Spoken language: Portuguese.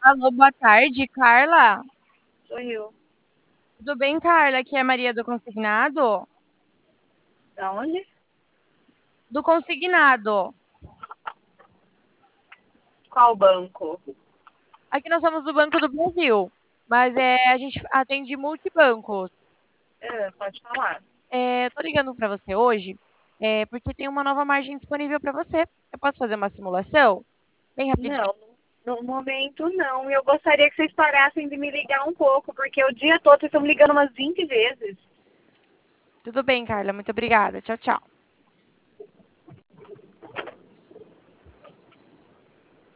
Alô, boa tarde, Carla. Sou eu. Tudo bem, Carla? Aqui é a Maria do Consignado. Da onde? Do Consignado. Qual banco? Aqui nós somos do Banco do Brasil, mas a gente atende multibancos. Pode falar. Tô ligando para você hoje, porque tem uma nova margem disponível para você. Eu posso fazer uma simulação? Bem rapidinho. Não, no momento não. Eu gostaria que vocês parassem de me ligar um pouco, porque o dia todo vocês estão me ligando umas 20 vezes. Tudo bem, Carla. Muito obrigada. Tchau, tchau.